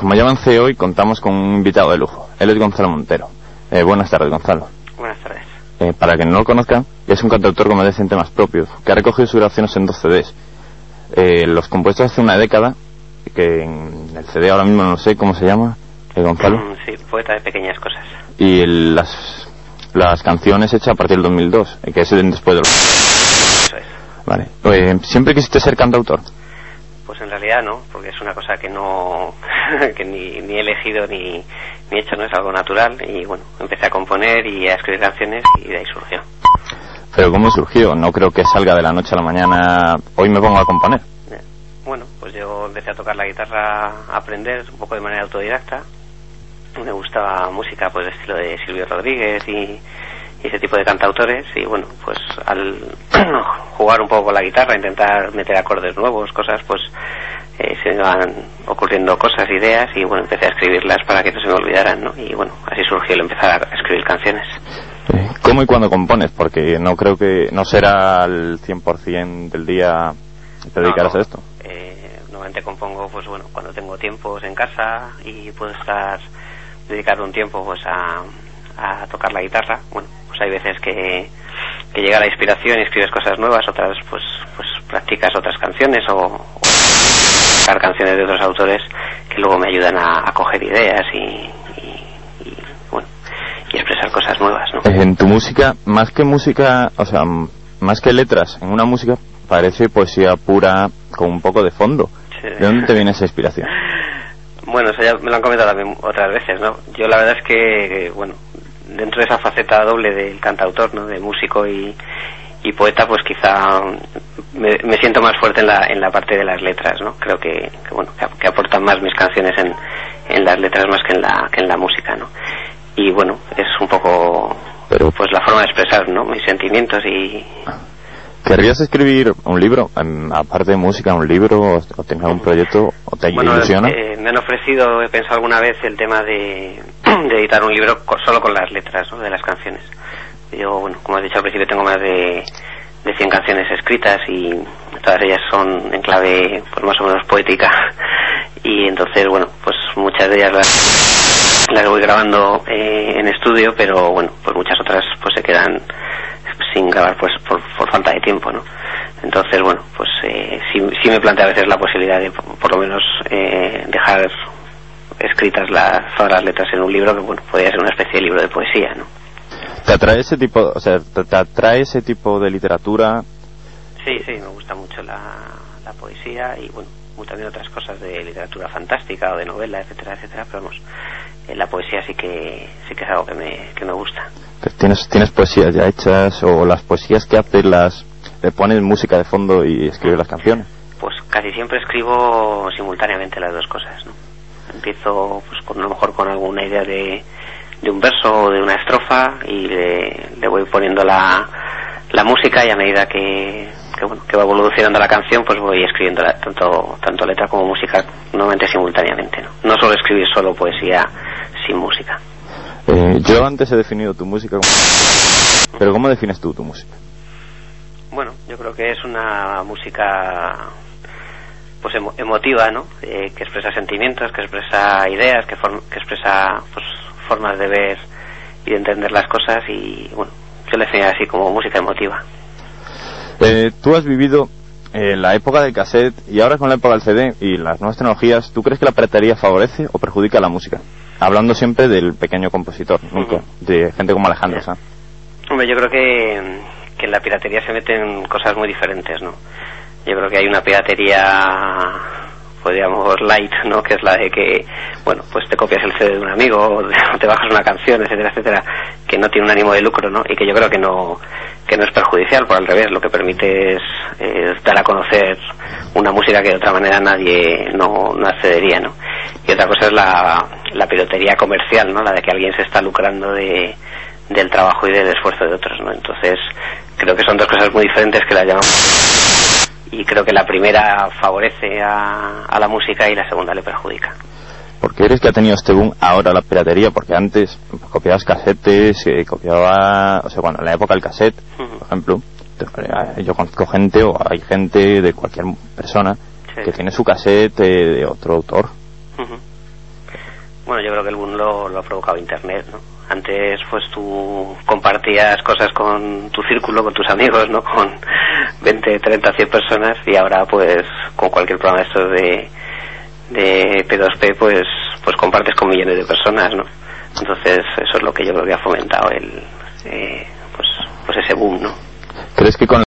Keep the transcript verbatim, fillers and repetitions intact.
como ya avancé hoy, contamos con un invitado de lujo. Él es Gonzalo Montero. Eh, buenas tardes, Gonzalo. Buenas tardes. Eh, para quien no lo conozca, es un cantautor como decen temas propios, que ha recogido sus grabaciones en dos C Ds. Eh, los compuestos hace una década, que en el C D ahora mismo no sé cómo se llama, eh, Gonzalo. Mm, sí, poeta de pequeñas cosas. Y el, las, las canciones hechas a partir del dos mil dos, eh, que es el después de los... Eso es. Vale. Eh, ¿Siempre quisiste ser cantautor? Pues en realidad no, porque es una cosa que no que ni, ni he elegido ni, ni he hecho, no es algo natural. Y bueno, empecé a componer y a escribir canciones y de ahí surgió. ¿Pero cómo surgió? No creo que salga de la noche a la mañana, hoy me pongo a componer. Bueno, pues yo empecé a tocar la guitarra, a aprender un poco de manera autodidacta. Me gustaba música pues de estilo de Silvio Rodríguez y, y ese tipo de cantautores. Y bueno, pues al jugar un poco con la guitarra, intentar meter acordes nuevos, cosas, pues eh, se me van ocurriendo cosas, ideas, y bueno, empecé a escribirlas para que no se me olvidaran, ¿no? Y bueno, así surgió el empezar a escribir canciones. ¿Cómo y cuándo compones? Porque no creo que no será al cien por ciento del día te dedicarás no, no. a esto. Eh, normalmente compongo, pues bueno, cuando tengo tiempos en casa y puedo estar, dedicar un tiempo pues a, a tocar la guitarra. Bueno, pues hay veces que, que llega la inspiración y escribes cosas nuevas, otras pues pues practicas otras canciones o, o tocar canciones de otros autores que luego me ayudan a, a coger ideas y, y, y bueno, y expresar cosas nuevas, ¿no? En tu música, más que música, o sea, más que letras, en una música parece poesía pura con un poco de fondo. Sí. ¿De dónde te viene esa inspiración? Bueno, eso ya me lo han comentado también otras veces, ¿no? Yo la verdad es que, que bueno, dentro de esa faceta doble del cantautor, ¿no? De músico y, y poeta, pues quizá me, me siento más fuerte en la en la parte de las letras, ¿no? Creo que, que bueno, que, que aportan más mis canciones en, en las letras más que en la que en la música, ¿no? Y bueno, es un poco Pero, pues la forma de expresar, ¿no? Mis sentimientos y... ¿Querrías escribir un libro, aparte de música, un libro, o tener un proyecto, o te bueno, ilusiona? Eh, me han ofrecido, he pensado alguna vez el tema de, de editar un libro con, solo con las letras, ¿no? De las canciones. Yo, bueno, como has dicho al principio, tengo más de, de cien canciones escritas y todas ellas son en clave, pues más o menos poética. Y entonces, bueno, pues muchas de ellas las, las voy grabando eh, en estudio, pero bueno, pues muchas otras pues se quedan sin grabar pues por, por falta de tiempo, ¿no? Entonces, bueno, pues eh, sí, sí me plantea a veces la posibilidad de por, por lo menos eh, dejar escritas las, todas las letras en un libro que, bueno, podría ser una especie de libro de poesía, ¿no? ¿Te atrae ese tipo, o sea, te, te atrae ese tipo de literatura? Sí, sí, me gusta mucho la, la poesía y, bueno, también otras cosas de literatura fantástica o de novela, etcétera, etcétera, pero vamos, eh, la poesía sí que sí que es algo que me, que me gusta. ¿Tienes, ¿Tienes poesías ya hechas o las poesías que haces las le pones música de fondo y escribes las canciones? Pues casi siempre escribo simultáneamente las dos cosas, ¿no? Empiezo pues con, a lo mejor con alguna idea de, de un verso o de una estrofa y le, le voy poniendo la, la música, y a medida que, que, bueno, que va evolucionando la canción pues voy escribiendo la, tanto, tanto letra como música normalmente simultáneamente, ¿no? No suelo escribir solo poesía sin música. Eh, yo antes he definido tu música como... ¿Pero cómo defines tú tu música? Bueno, yo creo que es una música pues emo- emotiva, ¿no? Eh, que expresa sentimientos, que expresa ideas, que, form- que expresa pues formas de ver y de entender las cosas, y bueno, yo le definiría así como música emotiva. Eh, tú has vivido eh, la época del cassette y ahora con la época del C D y las nuevas tecnologías. ¿Tú crees que la piratería favorece o perjudica la música? Hablando siempre del pequeño compositor, nunca uh-huh. de gente como Alejandro Sanz. Hombre, yo creo que, que en la piratería se meten cosas muy diferentes, ¿no? Yo creo que hay una piratería, podríamos light, ¿no? Que es la de que, bueno, pues te copias el C D de un amigo o te bajas una canción, etcétera, etcétera, que no tiene un ánimo de lucro, ¿no? Y que yo creo que no que no es perjudicial, por al revés, lo que permite es eh, dar a conocer una música que de otra manera nadie no, no accedería, ¿no? Y otra cosa es la, la piratería comercial, ¿no? La de que alguien se está lucrando de del trabajo y del esfuerzo de otros, ¿no? Entonces creo que son dos cosas muy diferentes que las llamamos, y creo que la primera favorece a, a la música y la segunda le perjudica. ¿Por qué crees que ha tenido este boom ahora la piratería? Porque antes pues, copiabas casetes, eh, copiaba, o sea, cuando en la época del cassette, uh-huh. por ejemplo, te, yo conozco gente o hay gente de cualquier persona sí. que tiene su cassette eh, de otro autor. Uh-huh. Bueno, yo creo que el boom lo, lo ha provocado Internet, ¿no? Antes, pues tú compartías cosas con tu círculo, con tus amigos, ¿no? Con veinte, treinta, cien personas, y ahora, pues, con cualquier programa esto de, de P dos P, pues, pues compartes con millones de personas, ¿no? Entonces, eso es lo que yo creo que ha fomentado el, eh, pues, pues ese boom, ¿no? ¿Crees que con